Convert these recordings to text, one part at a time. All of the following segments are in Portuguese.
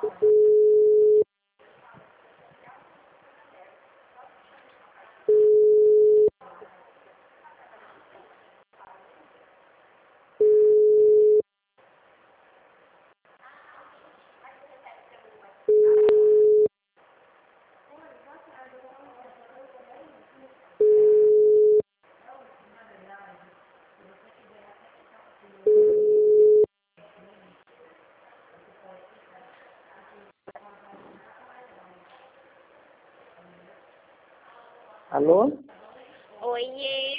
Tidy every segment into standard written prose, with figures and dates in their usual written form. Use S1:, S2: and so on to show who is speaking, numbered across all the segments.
S1: Alô?
S2: Oiê,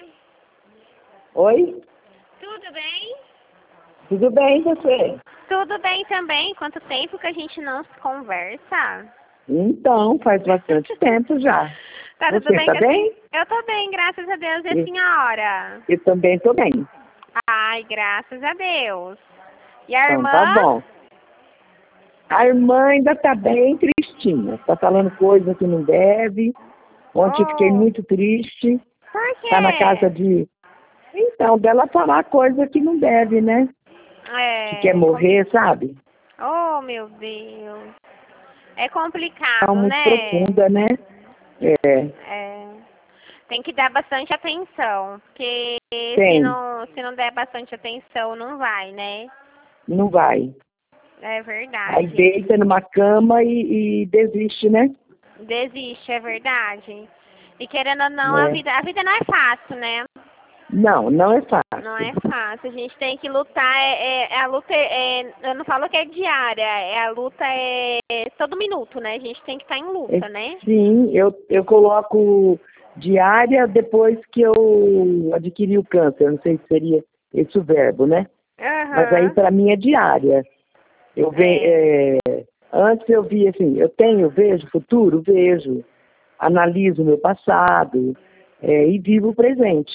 S1: Oi?
S2: tudo bem?
S1: Tudo bem, você?
S2: Tudo bem também. Quanto tempo que a gente não se conversa?
S1: Então, faz bastante tempo já.
S2: Tá tudo
S1: Você
S2: bem
S1: tá
S2: com
S1: bem?
S2: Eu tô bem, graças a Deus. E a
S1: Eu,
S2: senhora?
S1: eu também tô bem.
S2: Ai, graças a Deus. E a
S1: Então, tá
S2: irmã?
S1: bom. A irmã ainda tá bem tristinha. Tá falando coisa que não deve. Ontem eu fiquei
S2: Oh,
S1: muito triste.
S2: por
S1: Tá na casa
S2: quê?
S1: de... Então, dela falar coisa que não deve, né? Que quer
S2: É,
S1: morrer, sabe?
S2: oh, meu Deus. É
S1: Tá
S2: complicado,
S1: muito
S2: né?
S1: profunda, né? É,
S2: É. Tem que dar bastante atenção, porque
S1: tem.
S2: se não der bastante atenção, não vai, né?
S1: Não vai.
S2: É
S1: Aí
S2: verdade.
S1: deita numa cama e desiste, né?
S2: Desiste, é verdade. E querendo ou não,
S1: É.
S2: a vida não é fácil, né?
S1: Não, não é
S2: Não é
S1: fácil.
S2: fácil. A gente tem que lutar. A luta eu não falo que é diária, a luta é todo minuto, né? A gente tem que estar em
S1: É,
S2: luta, né?
S1: sim, eu coloco diária depois que eu adquiri o câncer. Não sei se seria esse o verbo, né? Mas aí
S2: Aham.
S1: para mim é diária.
S2: É,
S1: Antes eu via assim, vejo futuro, vejo, analiso o meu passado, e vivo o presente.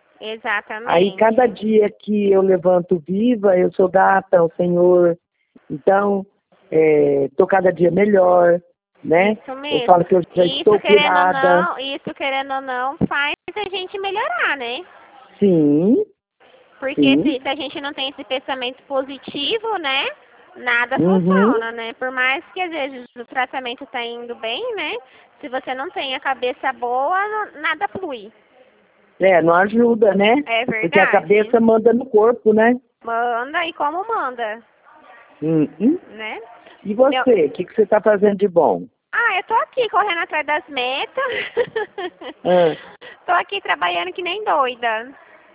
S1: Aí cada
S2: exatamente.
S1: dia que eu levanto viva, eu sou grata ao Senhor. Então, estou cada dia melhor, né?
S2: Isso
S1: Eu
S2: mesmo.
S1: falo que eu já estou curada.
S2: Isso querendo ou não, faz a gente melhorar, né?
S1: Sim,
S2: Porque
S1: sim.
S2: se a gente não tem esse pensamento positivo, né? Nada
S1: Uhum.
S2: funciona, né? Por mais que às vezes o tratamento tá indo bem, né? Se você não tem a cabeça boa, nada flui.
S1: Não ajuda, né?
S2: É
S1: Porque a
S2: verdade.
S1: cabeça manda no corpo, né?
S2: Manda e como manda,
S1: Uhum.
S2: né?
S1: E
S2: Meu...
S1: você, o que você está fazendo de bom?
S2: Ah, eu tô aqui correndo atrás das metas.
S1: Ah,
S2: Tô aqui trabalhando que nem doida.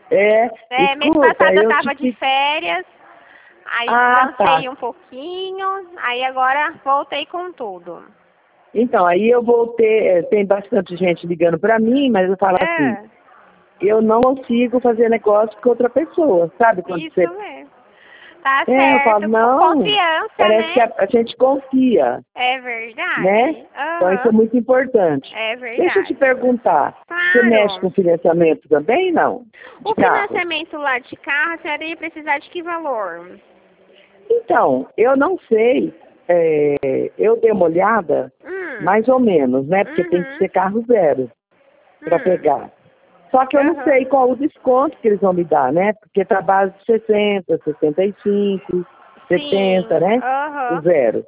S2: Mês
S1: escuta,
S2: passado eu
S1: eu te
S2: tava de
S1: pedi.
S2: férias, aí
S1: Ah, tá.
S2: descansei um pouquinho, aí agora voltei com tudo.
S1: Então, aí eu vou ter, tem bastante gente ligando para mim, mas eu falo assim,
S2: É,
S1: eu não consigo fazer negócio com outra pessoa, sabe? Quando você...
S2: isso mesmo. Tá
S1: Eu falo,
S2: certo.
S1: não,
S2: Confiança,
S1: parece que
S2: né?
S1: a gente confia,
S2: É
S1: né?
S2: verdade.
S1: Então isso é
S2: Aham,
S1: muito importante.
S2: é
S1: Deixa eu te
S2: verdade.
S1: perguntar, você mexe
S2: Claro.
S1: com financiamento também, não? De
S2: O
S1: carros?
S2: financiamento lá de carro, a senhora ia precisar de que valor?
S1: Então, eu não sei, eu dei uma olhada,
S2: Hum,
S1: mais ou menos, né? Porque tem que
S2: uhum,
S1: ser carro zero para pegar. Só que eu não sei
S2: aham.
S1: qual o desconto que eles vão me dar, né? Porque está a base de 60, 65, 70,
S2: Sim,
S1: né? O
S2: aham.
S1: zero.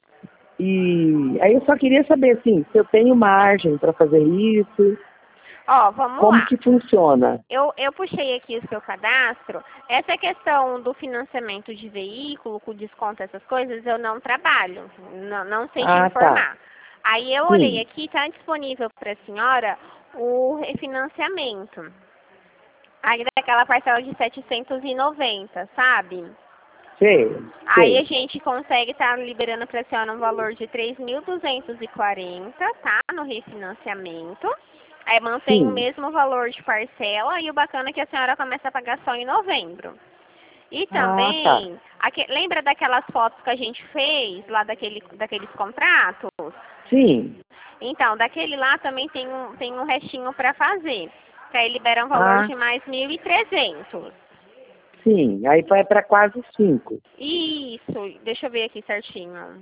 S1: E aí eu só queria saber, assim, se eu tenho margem para fazer isso,
S2: Ó, vamos
S1: como
S2: lá.
S1: que funciona.
S2: Eu puxei aqui o seu cadastro. Essa questão do financiamento de veículo, com desconto, essas coisas, eu não trabalho. Não sei te
S1: Ah, tá.
S2: informar. Aí eu olhei
S1: Sim,
S2: aqui, está disponível para a senhora o refinanciamento. Aí daquela parcela de 790, sabe?
S1: sei,
S2: Aí a
S1: sei.
S2: gente consegue estar liberando para a senhora um valor de 3.240, tá? No refinanciamento. Aí mantém o
S1: Sim.
S2: mesmo valor de parcela e o bacana é que a senhora começa a pagar só em novembro. E
S1: Ah, tá.
S2: também, lembra daquelas fotos que a gente fez lá daqueles contratos?
S1: Sim.
S2: Então, daquele lá também tem um restinho para fazer. Que aí libera um valor
S1: Ah,
S2: de mais 1.300.
S1: sim. Aí vai para quase 5.
S2: Isso, deixa eu ver aqui certinho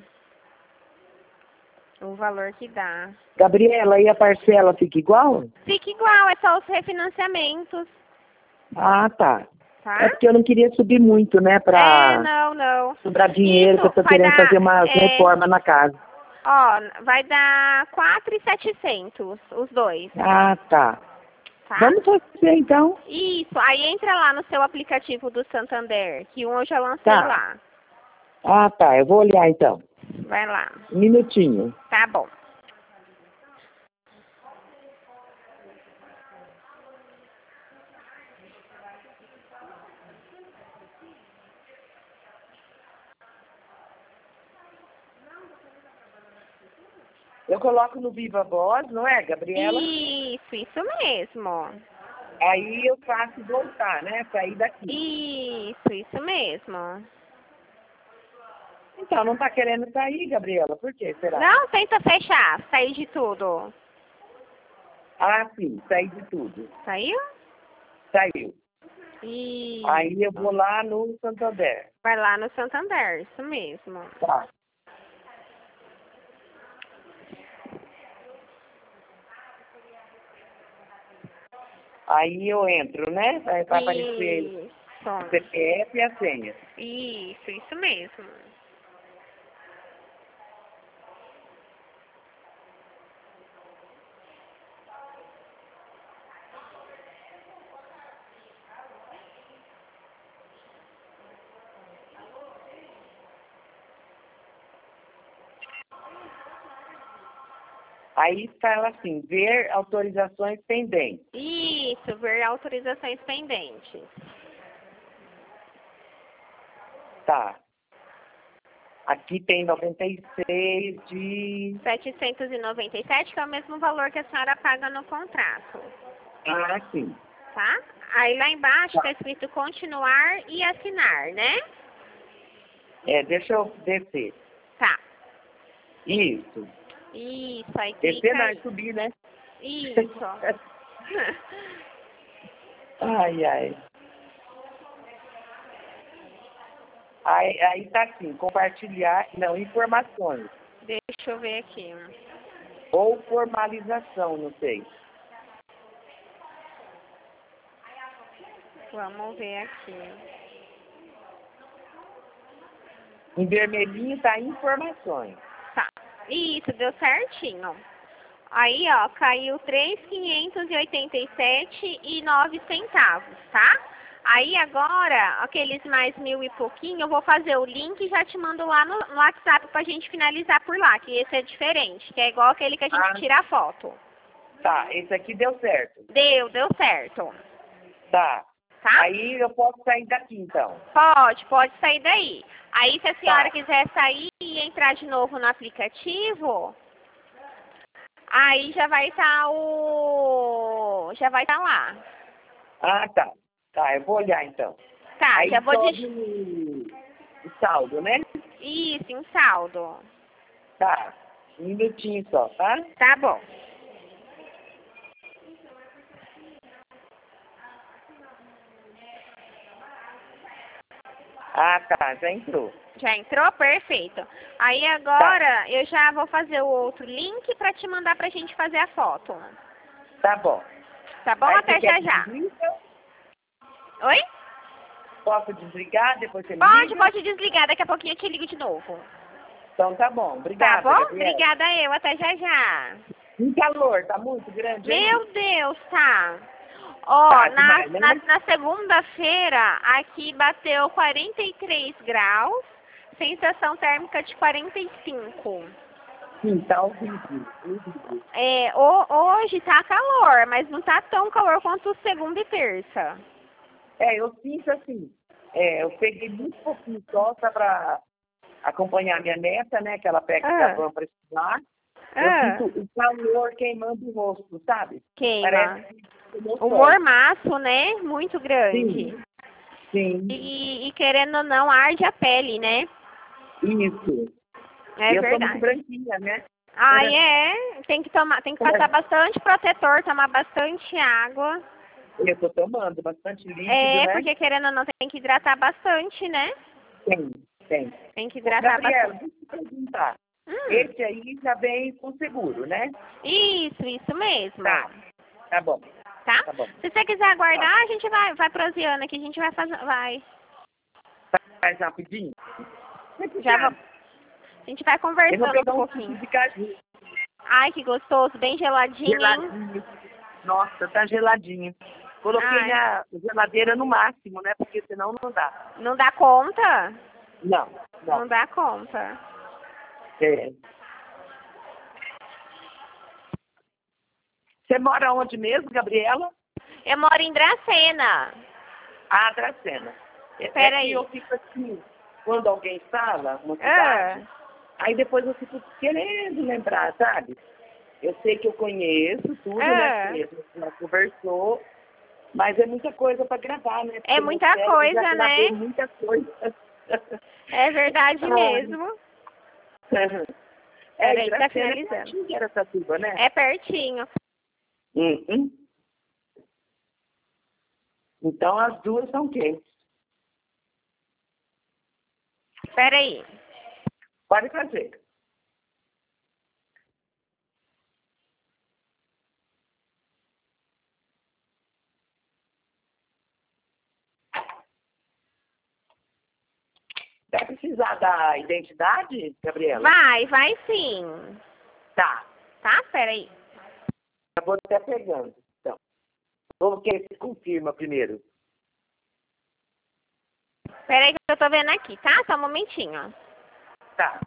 S2: o valor que dá.
S1: Gabriela, e a parcela fica igual?
S2: Fica igual, é só os refinanciamentos.
S1: Ah, tá.
S2: Tá?
S1: É porque eu não queria subir muito, né? Pra
S2: não.
S1: sobrar dinheiro, que eu tô querendo fazer uma reforma na casa.
S2: Ó, vai dar 4.700 os dois.
S1: Ah, tá.
S2: Tá?
S1: Vamos fazer então.
S2: Isso, aí entra lá no seu aplicativo do Santander, que um eu já lancei
S1: Tá.
S2: lá.
S1: Ah, tá. Eu vou olhar então.
S2: Vai lá.
S1: Um minutinho.
S2: Tá bom.
S1: Eu coloco no Viva Voz, não é, Gabriela?
S2: Isso mesmo.
S1: Aí eu faço voltar, né? Sair daqui.
S2: Isso mesmo.
S1: Então, não tá querendo sair, Gabriela? Por quê, será?
S2: Não, tenta fechar, sair de tudo.
S1: Ah, sim, sair de tudo.
S2: Saiu?
S1: Saiu.
S2: Isso.
S1: Aí eu vou lá no Santander.
S2: Vai lá no Santander, isso mesmo.
S1: Tá. Aí eu entro, né? Vai aparecer o CPF e a senha.
S2: Isso mesmo.
S1: Aí fala assim, ver autorizações pendentes.
S2: Isso, ver autorizações pendentes.
S1: Tá. Aqui tem 96 de...
S2: 797, que é o mesmo valor que a senhora paga no contrato.
S1: Ah, sim.
S2: Tá? Aí lá embaixo está escrito continuar e assinar, né?
S1: Deixa eu descer.
S2: Tá.
S1: Isso.
S2: Isso, aí
S1: Descer
S2: clica
S1: não,
S2: aí.
S1: subir, né?
S2: Isso.
S1: Ai. Aí tá assim, compartilhar, não, informações.
S2: Deixa eu ver aqui.
S1: Ou formalização, não sei.
S2: Vamos ver aqui.
S1: Em vermelhinho tá informações.
S2: Tá. Isso, deu certinho. Aí, ó, caiu 3.587,09, tá? Aí agora, aqueles mais 1.000 e pouquinho, eu vou fazer o link e já te mando lá no WhatsApp pra gente finalizar por lá, que esse é diferente, que é igual aquele que a gente tira a foto.
S1: Tá, esse aqui deu certo.
S2: Deu certo.
S1: Tá.
S2: Tá?
S1: Aí eu posso sair daqui, então.
S2: Pode sair daí. Aí se a senhora quiser sair e entrar de novo no aplicativo, aí já vai estar lá.
S1: Ah, tá. Tá, eu vou olhar, então.
S2: Tá,
S1: aí
S2: já vou
S1: o saldo, né?
S2: Isso, em saldo.
S1: Tá. Um minutinho só, tá?
S2: Tá bom.
S1: Ah, tá. Já entrou.
S2: Já entrou? Perfeito. Aí agora eu já vou fazer o outro link pra te mandar pra gente fazer a foto.
S1: Tá bom.
S2: Tá bom?
S1: Aí
S2: Até já.
S1: Desliga?
S2: Oi?
S1: Posso desligar? Depois você me liga?
S2: Pode desligar. Daqui a pouquinho eu te ligo de novo.
S1: Então tá bom. Obrigada,
S2: Tá bom?
S1: Gabriela.
S2: Obrigada eu. Até já.
S1: Um calor, tá muito grande, hein?
S2: Meu Deus, tá. Ó,
S1: Tá demais, né?
S2: na segunda-feira, aqui bateu 43 graus, sensação térmica de 45.
S1: Sim, tá horrível.
S2: Hoje tá calor, mas não tá tão calor quanto segunda e terça.
S1: Eu sinto assim, eu peguei muito pouquinho só pra acompanhar minha neta, né, que ela pega carvão pra estudar. Eu sinto o calor queimando o rosto, sabe?
S2: Queima.
S1: Parece
S2: o mormaço, né? Muito grande.
S1: Sim.
S2: E querendo ou não, arde a pele, né?
S1: Isso.
S2: É
S1: eu
S2: verdade.
S1: sou muito branquinha, né?
S2: Tem que passar bastante protetor, tomar bastante água.
S1: Eu tô tomando bastante líquido, né?
S2: Porque querendo ou não, tem que hidratar bastante, né?
S1: Tem.
S2: Tem que hidratar
S1: Gabriela,
S2: bastante.
S1: deixa eu te perguntar. Esse aí já vem com seguro, né?
S2: Isso mesmo.
S1: Tá bom.
S2: tá?
S1: Tá bom.
S2: Se você quiser aguardar, a gente vai proseando aqui, a gente vai fazer,
S1: Faz rapidinho.
S2: a gente vai
S1: Eu vou
S2: conversando
S1: pegar
S2: um
S1: um
S2: pouquinho.
S1: suco de caju.
S2: Ai, que gostoso, bem geladinho, hein?
S1: Geladinho. Nossa, tá geladinho. Coloquei na geladeira no máximo, né? Porque senão não dá.
S2: Não dá conta?
S1: Não.
S2: Não dá conta.
S1: É. Você mora onde mesmo, Gabriela?
S2: Eu moro em Dracena.
S1: Ah, Dracena.
S2: Peraí.
S1: Eu fico assim, quando alguém fala uma cidade, aí depois eu fico querendo lembrar, sabe? Eu sei que eu conheço tudo, né? Porque a gente já conversou, mas é muita coisa para gravar, né? Porque
S2: É muita coisa,
S1: já
S2: né?
S1: muita coisa.
S2: É verdade mesmo. Peraí, tá finalizando.
S1: É pertinho de Araçatuba, né?
S2: É pertinho.
S1: Então as duas são quentes.
S2: Peraí.
S1: Pode fazer. Vai precisar da identidade, Gabriela?
S2: Vai sim.
S1: Tá.
S2: Tá? Peraí.
S1: Eu vou até pegando, então. Vamos que você confirma primeiro.
S2: Peraí que eu tô vendo aqui, tá? Só um momentinho.
S1: Tá.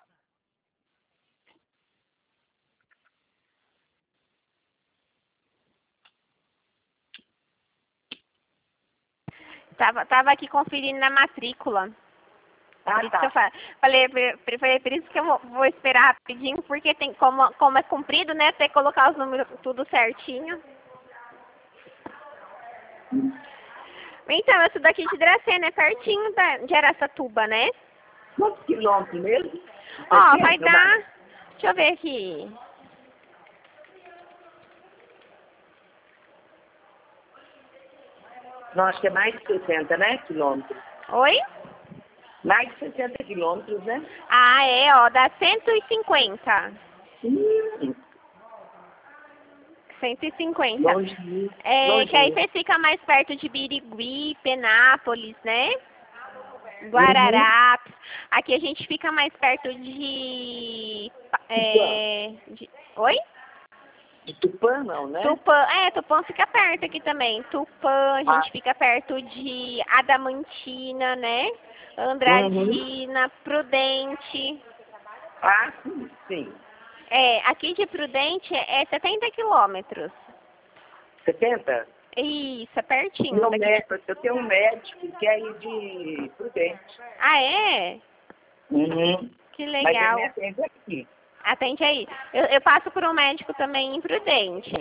S2: Tava aqui conferindo na matrícula. Por isso
S1: Tá.
S2: que eu falei, por isso que eu vou esperar rapidinho, porque tem como é comprido, né? Tem que colocar os números tudo certinho. Então, essa daqui de Dracena é pertinho de Araçatuba, né?
S1: Quantos quilômetros mesmo?
S2: Ó, vai dar... Deixa eu ver aqui.
S1: Não, acho que é mais de 60, né? Quilômetros.
S2: Oi?
S1: Mais de 60 quilômetros, né?
S2: Ah, é, ó, dá 150. 150.
S1: Longinho.
S2: Que aí você fica mais perto de Birigui, Penápolis, né? Guararapes. Aqui a gente fica mais perto de... Oi?
S1: De Tupã, não, né?
S2: Tupã fica perto aqui também. Tupã, a gente fica perto de Adamantina, né? Andradina, Prudente.
S1: Ah, sim.
S2: Aqui de Prudente é 70 quilômetros.
S1: 70?
S2: Isso, é pertinho.
S1: Eu tenho um médico que é de Prudente.
S2: Ah, é? Que legal.
S1: Mas ele me atende aqui.
S2: Atende aí. Eu passo por um médico também em Prudente.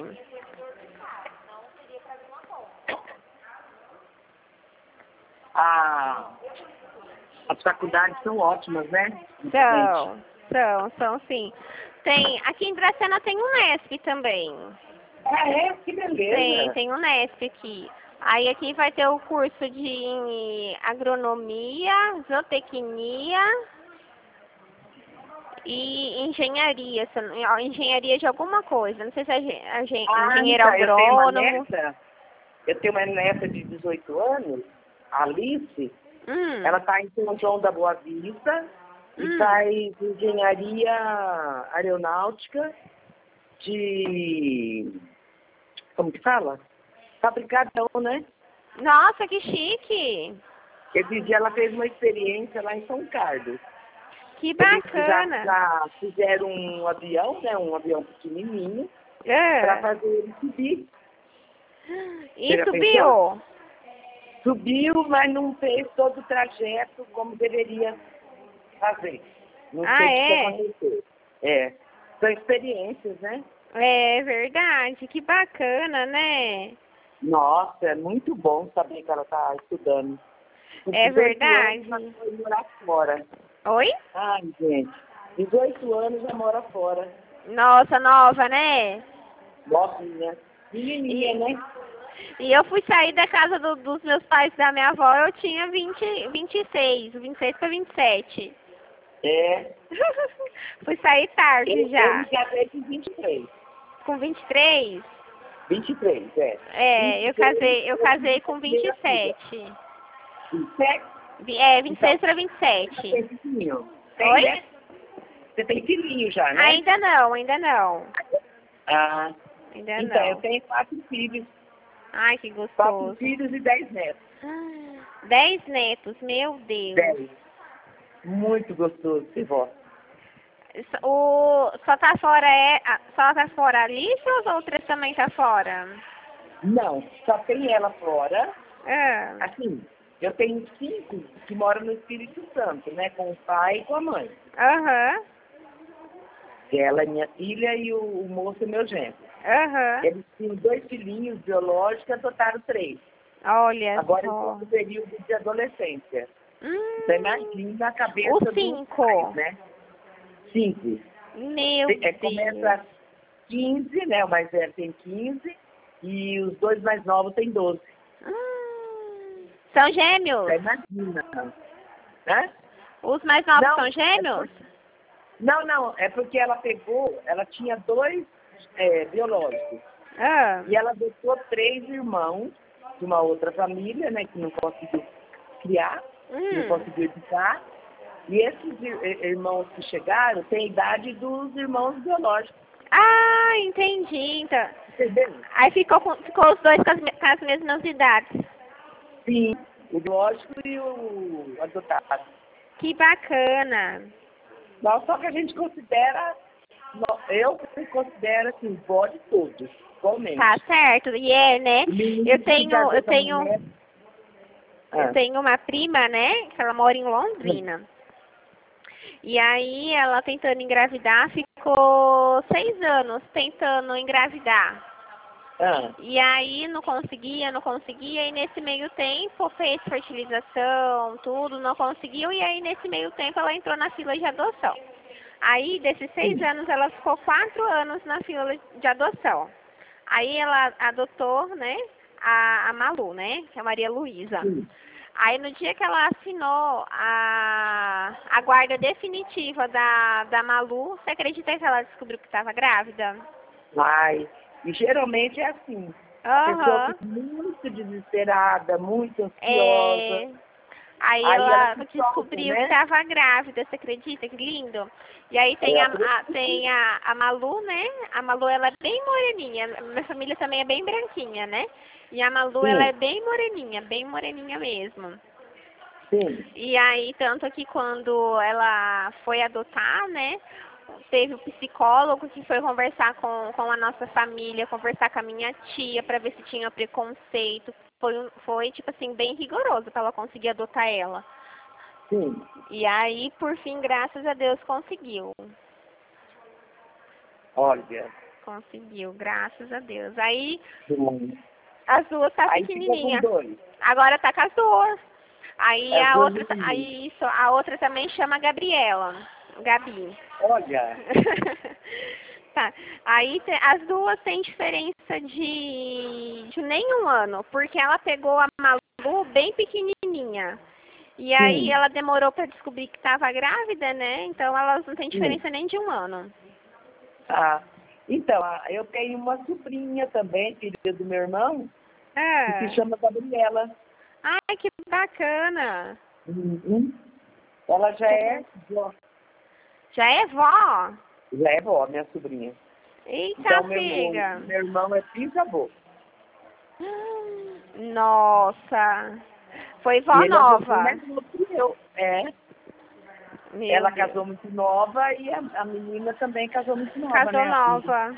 S1: As faculdades são ótimas, né?
S2: São sim. Aqui em Dracena tem um Nesp também.
S1: Ah, é? Que beleza.
S2: Tem um Nesp aqui. Aí aqui vai ter o curso de agronomia, zootecnia e engenharia. Engenharia de alguma coisa. Não sei se é engenheiro agrônomo.
S1: Eu tenho uma neta de 18 anos, a Alice. Ela está em São João da Boa Vista e faz engenharia aeronáutica de... Como que fala? Fabricadão, né?
S2: Nossa, que chique!
S1: Esse dia ela fez uma experiência lá em São Carlos.
S2: Que bacana!
S1: Eles já fizeram um avião, né? Um avião pequenininho, para fazer ele subir.
S2: E subiu?
S1: Subiu, mas não fez todo o trajeto como deveria fazer. Não sei o que aconteceu. São experiências, né? É
S2: verdade, que bacana, né?
S1: Nossa, é muito bom saber que ela está estudando.
S2: É verdade.
S1: Ela foi morar fora.
S2: Oi?
S1: Ai, gente, 18 anos já mora fora.
S2: Nossa, nova, né?
S1: Novinha. Menininha, né?
S2: E eu fui sair da casa dos meus pais da minha avó, eu tinha 26 para 27. Fui sair tarde já.
S1: Eu me casei com 23.
S2: Com 23?
S1: 23, é.
S2: É,
S1: 23,
S2: eu casei com 27.
S1: 27?
S2: 26
S1: Então,
S2: para 27.
S1: tem filhinho. Tem,
S2: Oi?
S1: né? Você tem filhinho já, né?
S2: Ainda não, ainda não.
S1: Ah,
S2: Ainda
S1: então, eu
S2: não.
S1: tenho 4 filhos.
S2: Ai, que
S1: 4
S2: gostoso.
S1: filhos e 10 netos.
S2: 10 netos, meu Deus.
S1: 10. Muito gostoso ser vó.
S2: Só tá fora a Alice ou as outras também tá fora?
S1: Não, só tem ela fora.
S2: Ah,
S1: Assim, eu tenho 5 que moram no Espírito Santo, né? Com o pai e com a mãe.
S2: aham,
S1: Ela é minha filha e o moço é meu genro.
S2: aham.
S1: Eles tinham 2 filhinhos biológicos e adotaram 3.
S2: Olha
S1: Agora
S2: só.
S1: estão no período de adolescência. Então imagina a cabeça
S2: Os
S1: dos
S2: 5.
S1: pais, né? 5.
S2: Meu
S1: Começa
S2: Deus.
S1: 15, né? O mais velho tem 15 e os 2 mais novos têm 12.
S2: São gêmeos?
S1: Então imagina. Né?
S2: Os mais novos
S1: Não,
S2: são gêmeos?
S1: não, é porque ela tinha 2 biológicos.
S2: Ah,
S1: E ela adotou 3 irmãos de uma outra família, né? Que não conseguiu criar, não conseguiu educar. E esses irmãos que chegaram têm a idade dos irmãos biológicos.
S2: Ah, entendi. Então,
S1: Entendeu?
S2: aí ficou os dois com as mesmas idades.
S1: Sim, o biológico e o adotado.
S2: Que bacana.
S1: Só que a gente considera, eu considero assim, vó de todos, igualmente.
S2: Tá certo. E é, né? Eu tenho uma prima, né? Que ela mora em Londrina. E aí ela tentando engravidar, ficou 6 anos tentando engravidar. E aí não conseguia, e nesse meio tempo fez fertilização, tudo, não conseguiu, e aí nesse meio tempo ela entrou na fila de adoção. Aí desses 6 anos ela ficou 4 anos na fila de adoção. Aí ela adotou, né, a Malu, né, que é a Maria Luísa. Aí no dia que ela assinou a guarda definitiva da Malu, você acredita que ela descobriu que estava grávida?
S1: Ai, e geralmente é assim. A pessoa fica muito desesperada, muito ansiosa.
S2: Aí ela descobriu que estava grávida, você acredita? Que lindo. E aí tem a Malu, né? A Malu, ela é bem moreninha. Minha família também é bem branquinha, né? E a Malu, ela é bem moreninha mesmo.
S1: Sim.
S2: E aí, tanto que quando ela foi adotar, né? Teve o psicólogo que foi conversar com a nossa família, conversar com a minha tia para ver se tinha preconceito. Foi, tipo assim, bem rigoroso para ela conseguir adotar ela.
S1: Sim.
S2: E aí, por fim, graças a Deus, conseguiu.
S1: Olha.
S2: Conseguiu, graças a Deus. Aí,
S1: as
S2: duas tá pequenininha. Agora tá com as 2. Aí a outra também chama Gabriela. Gabi.
S1: Olha.
S2: Tá. Aí as duas têm diferença de nem 1 ano, porque ela pegou a Malu bem pequenininha. E aí ela demorou para descobrir que estava grávida, né? Então elas não têm diferença nem de 1 ano.
S1: Ah, então, eu tenho uma sobrinha também, filha do meu irmão, que se chama Gabriela.
S2: Ai, que bacana.
S1: Ela já é vó.
S2: Já é vó?
S1: Já é vó, minha sobrinha.
S2: Eita,
S1: então,
S2: filha.
S1: meu irmão é bisavô.
S2: Nossa. Foi vó nova.
S1: Ela casou muito nova e a menina também casou muito nova,
S2: Casou nova.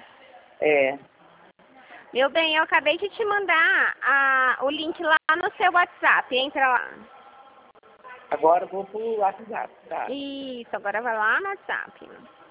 S2: Meu bem, eu acabei de te mandar o link lá no seu WhatsApp. Entra lá.
S1: Agora eu vou pro WhatsApp, tá?
S2: Isso, agora vai lá no WhatsApp.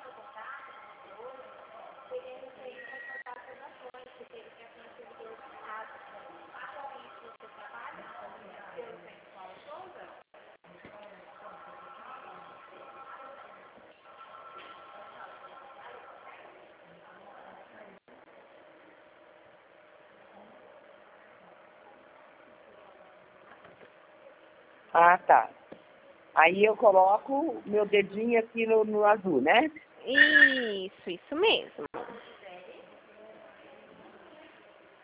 S1: Ah, tá. Aí eu coloco meu dedinho aqui no azul, né?
S2: Isso mesmo.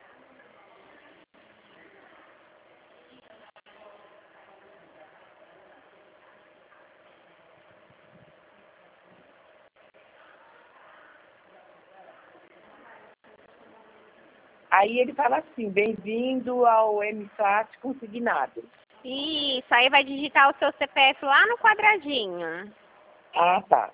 S1: Aí ele fala assim, bem-vindo ao MSAT consignado.
S2: Isso, aí vai digitar o seu CPF lá no quadradinho.
S1: Ah, tá.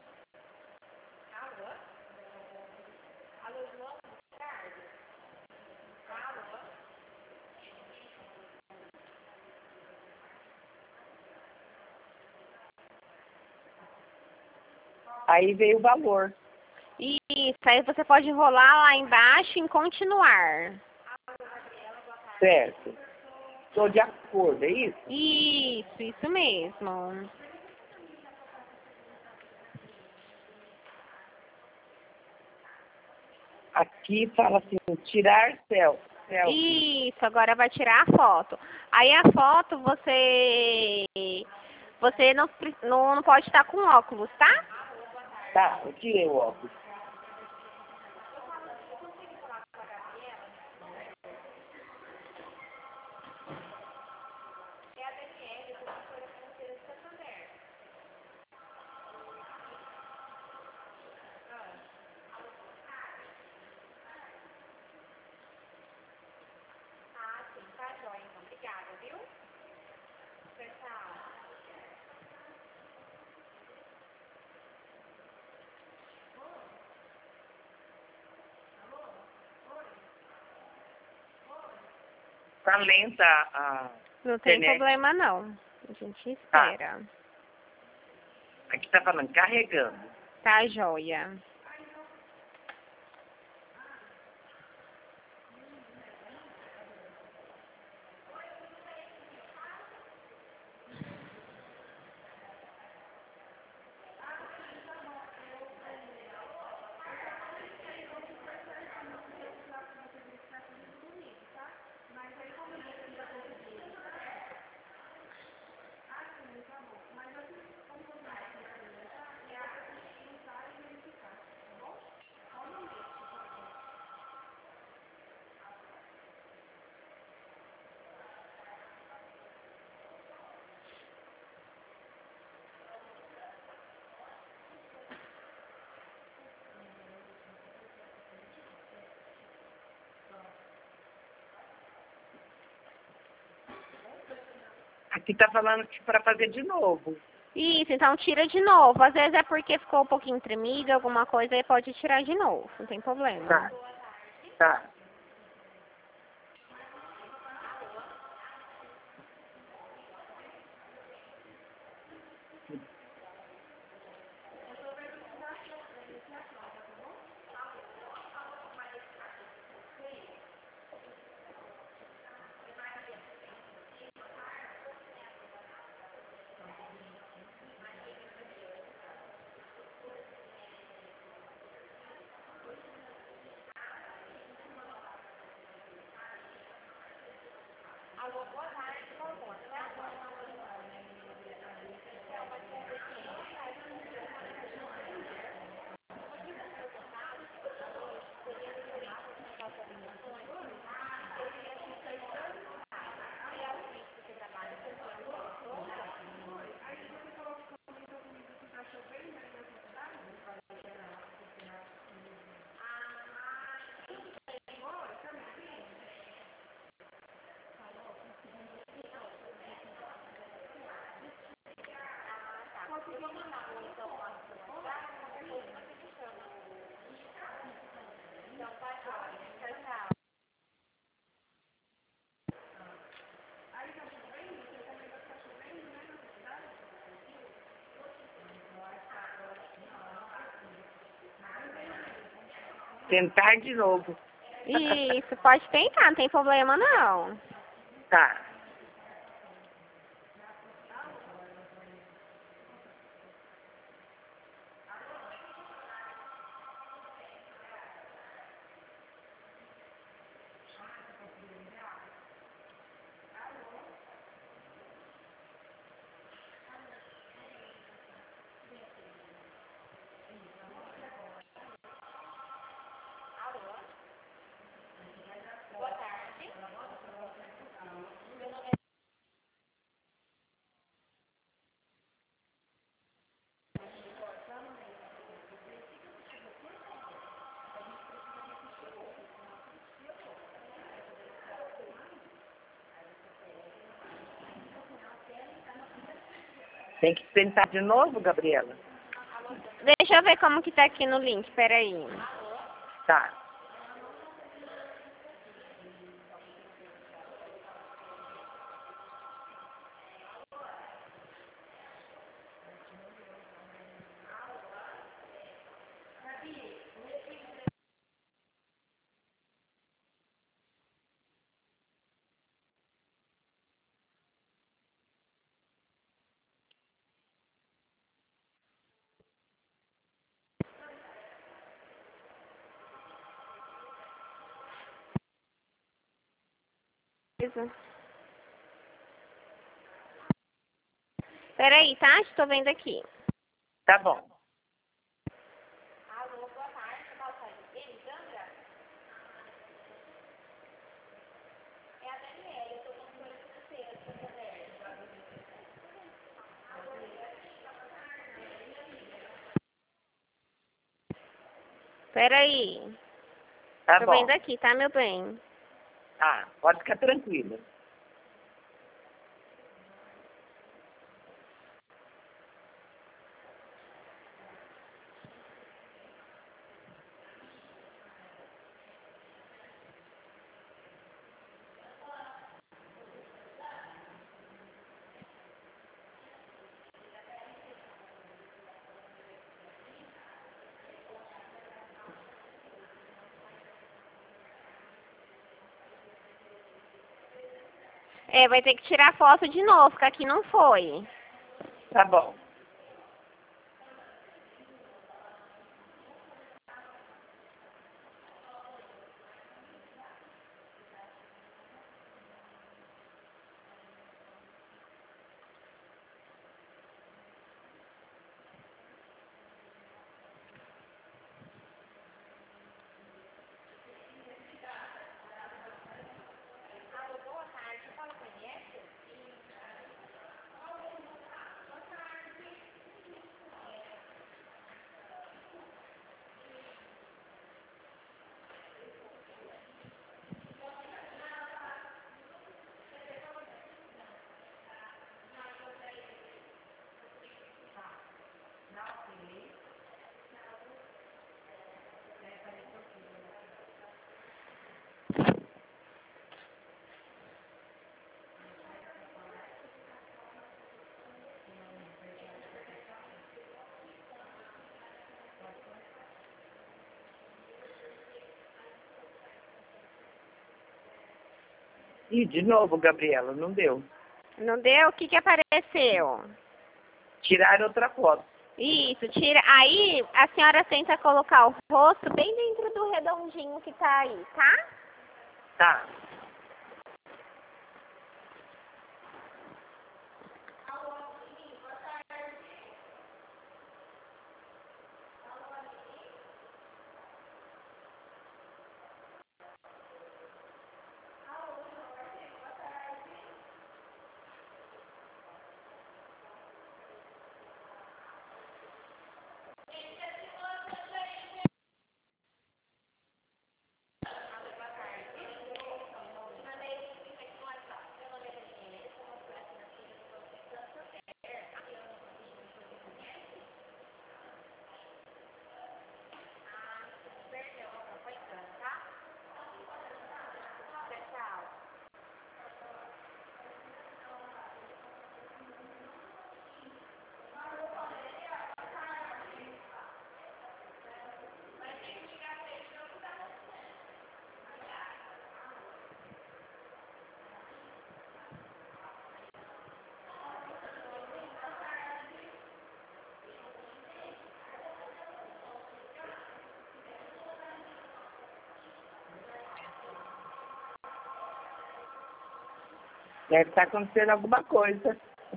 S1: Aí veio o valor.
S2: Isso, aí você pode rolar lá embaixo em continuar.
S1: Certo. Estou de acordo, é isso?
S2: Isso mesmo.
S1: Aqui fala assim, tirar selfie.
S2: Isso, agora vai tirar a foto. Aí a foto você não pode estar com óculos, tá?
S1: Tá, eu tirei o óculos. Tá lenta a
S2: Não tem
S1: internet.
S2: problema não. A gente espera.
S1: Aqui tá falando, carregando.
S2: Tá, joia.
S1: Aqui tá falando que para fazer de novo.
S2: Isso, então tira de novo. Às vezes é porque ficou um pouquinho tremido, alguma coisa, aí pode tirar de novo. Não tem problema.
S1: Tá. Tá. Tentar de novo.
S2: Isso, pode tentar, não tem problema não.
S1: Tá. Tem que tentar de novo, Gabriela?
S2: Deixa eu ver como que tá aqui no link, peraí.
S1: Tá.
S2: Peraí, tá? Estou vendo aqui.
S1: Tá bom.
S2: Alô, boa tarde. Elisandra? É a Daniela, eu tô com financeira, se você puder. Peraí.
S1: Tá
S2: Tô
S1: bom.
S2: vendo aqui, tá, meu bem?
S1: Ah, pode ficar tranquila.
S2: É, vai ter que tirar foto de novo, que aqui não foi.
S1: Tá bom. Ih, de novo, Gabriela, não deu.
S2: Não deu? O que que apareceu?
S1: Tirar outra foto.
S2: Isso, tira. Aí a senhora tenta colocar o rosto bem dentro do redondinho que tá aí, tá?
S1: Tá. Deve estar acontecendo alguma coisa.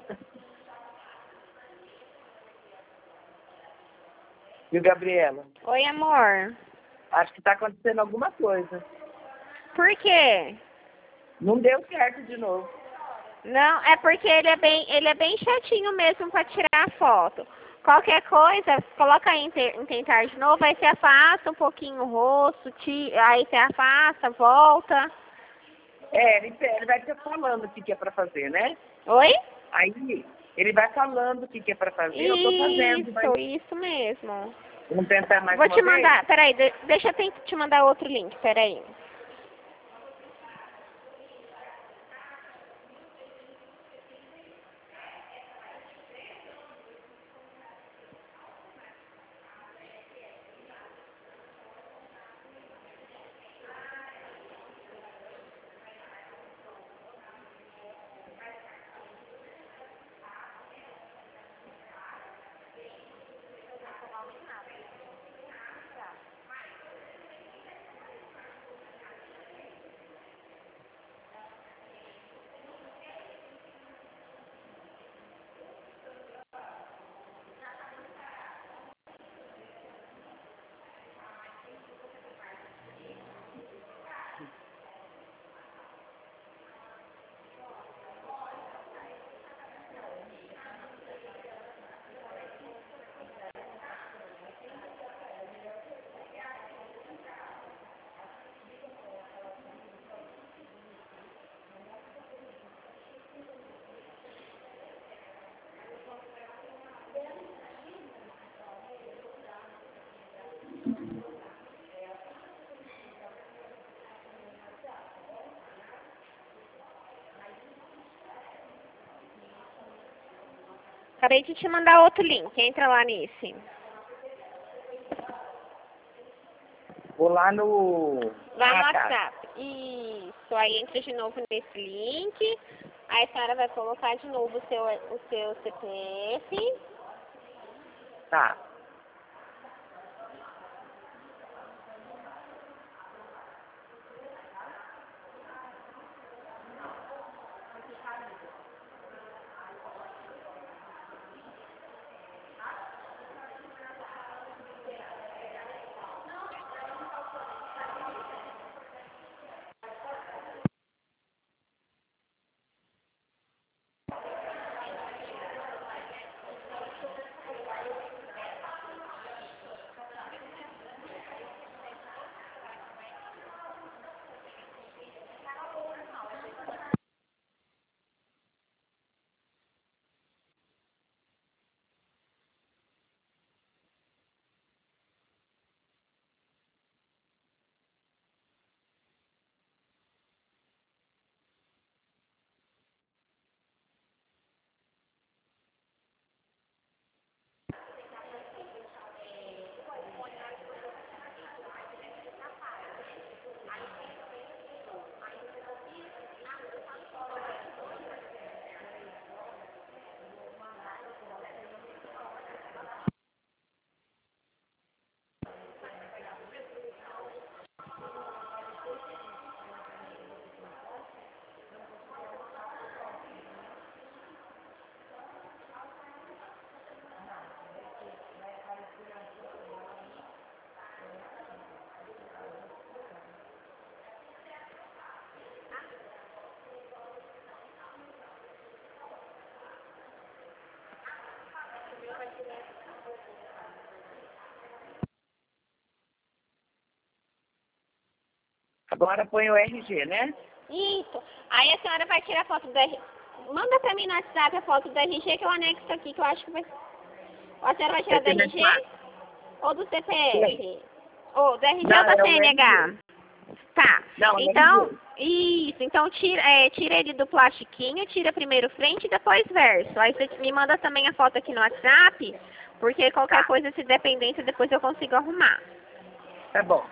S1: Viu, Gabriela?
S2: Oi, amor.
S1: Acho que está acontecendo alguma coisa.
S2: Por quê?
S1: Não deu certo de novo.
S2: Não, é porque ele é bem chatinho mesmo para tirar a foto. Qualquer coisa, coloca aí em tentar de novo, aí você afasta um pouquinho o rosto, aí você afasta, volta.
S1: É, ele vai te falando o que é para fazer, né?
S2: Oi?
S1: Aí Ele vai falando o que é para fazer, eu estou fazendo.
S2: Isso mesmo.
S1: Vamos tentar mais
S2: Vou
S1: uma
S2: te
S1: vez?
S2: mandar, peraí, deixa eu te mandar outro link, peraí. Acabei de te mandar outro link, entra lá nesse.
S1: Vou lá no...
S2: Lá no WhatsApp. Isso, aí entra de novo nesse link. Aí a senhora vai colocar de novo o seu CPF.
S1: Tá. Agora põe o RG, né?
S2: Isso. Aí a senhora vai tirar a foto do RG. Manda pra mim no WhatsApp a foto do RG que eu anexo aqui, que eu acho que vai... A senhora vai tirar do RG ou do CPF? Ou do RG ou da CNH? Tá.
S1: Não,
S2: então, isso. Então, tira ele do plastiquinho, tira primeiro frente e depois verso. Aí você me manda também a foto aqui no WhatsApp, porque qualquer coisa, se dependência, depois eu consigo arrumar.
S1: Tá bom.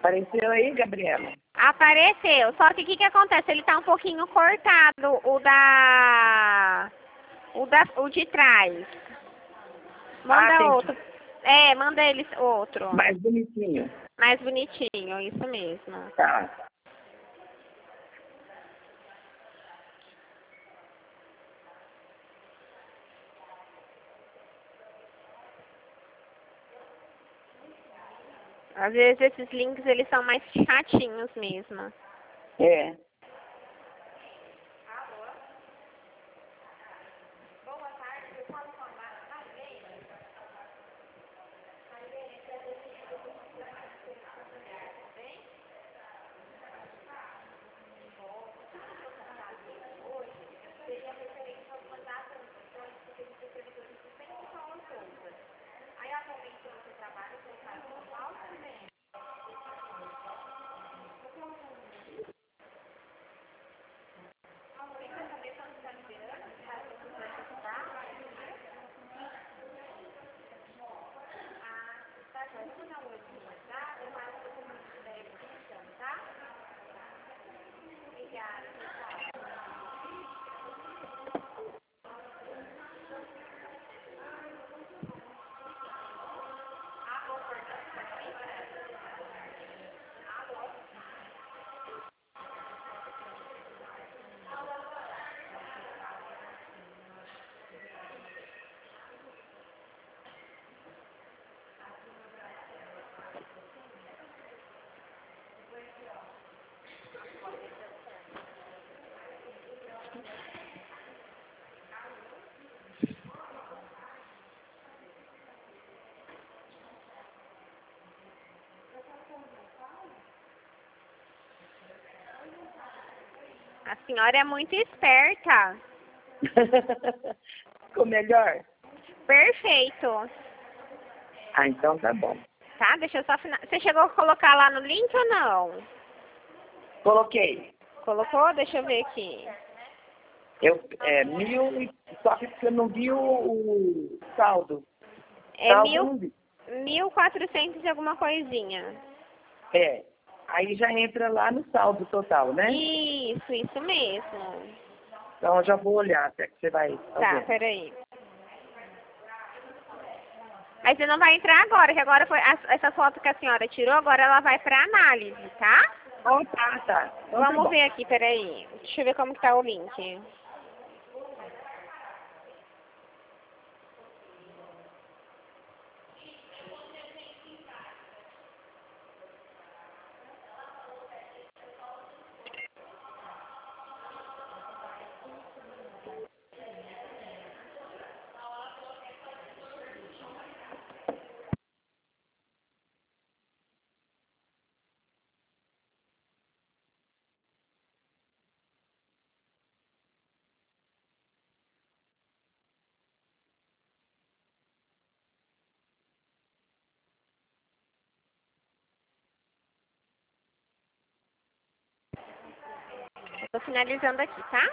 S1: Apareceu aí, Gabriela?
S2: Apareceu, só que o que acontece? Ele tá um pouquinho cortado, o de trás. Manda outro. Manda eles outro.
S1: Mais bonitinho.
S2: Mais bonitinho, isso mesmo.
S1: Tá.
S2: Às vezes esses links, eles são mais chatinhos mesmo.
S1: É.
S2: A senhora é muito esperta.
S1: Ficou melhor?
S2: Perfeito.
S1: Ah, então tá bom.
S2: Tá, deixa eu só finalizar. Você chegou a colocar lá no link ou não?
S1: Coloquei.
S2: Colocou? Deixa eu ver aqui.
S1: Só que você não viu o saldo.
S2: É
S1: Saldo
S2: 1.400 e alguma coisinha.
S1: É. Aí já entra lá no saldo total, né?
S2: Isso mesmo.
S1: Então eu já vou olhar até que você vai fazer.
S2: Tá, peraí. Mas você não vai entrar agora, que agora foi essa foto que a senhora tirou, agora ela vai pra análise, tá?
S1: Tá. Então,
S2: Vamos
S1: tá
S2: ver aqui, peraí. Deixa eu ver como que tá o link. Eu tô finalizando aqui, tá?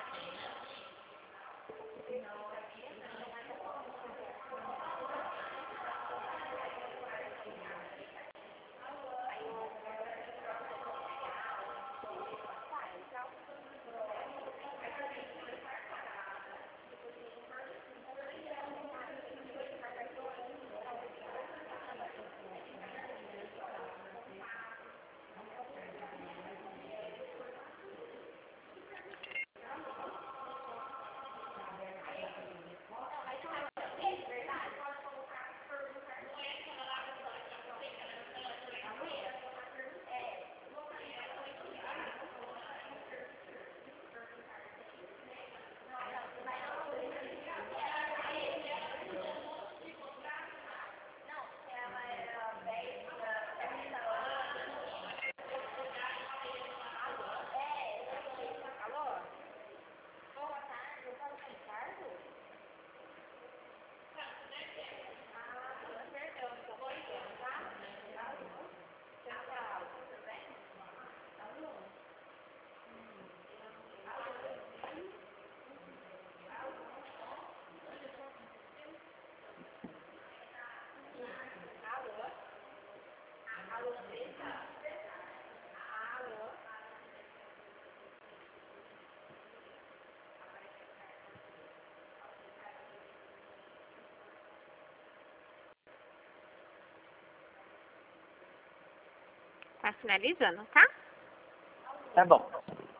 S2: Tá finalizando, tá?
S1: Tá bom.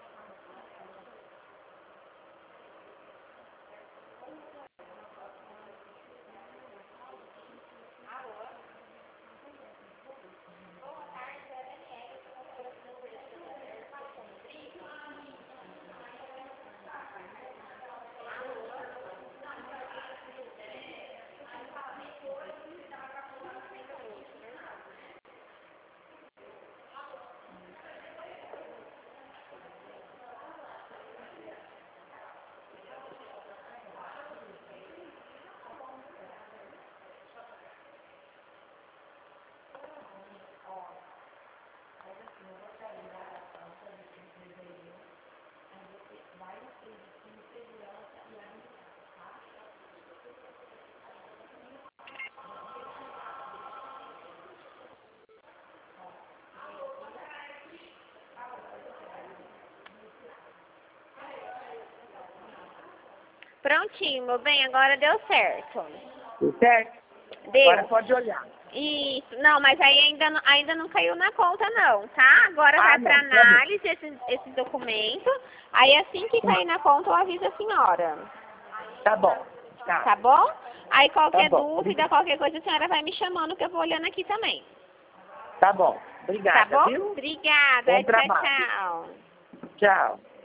S2: Prontinho, meu bem, agora deu certo.
S1: Deu certo?
S2: Deu.
S1: Agora pode olhar.
S2: Isso, não, mas aí ainda não caiu na conta não, tá? Agora vai para análise esse documento, aí assim que cair na conta eu aviso a senhora.
S1: Tá bom.
S2: Tá bom? Aí qualquer
S1: Tá bom.
S2: dúvida, qualquer coisa a senhora vai me chamando que eu vou olhando aqui também.
S1: Tá bom. Obrigada,
S2: Tá bom?
S1: viu?
S2: Obrigada,
S1: Bom
S2: tchau,
S1: trabalho.
S2: tchau.
S1: Tchau.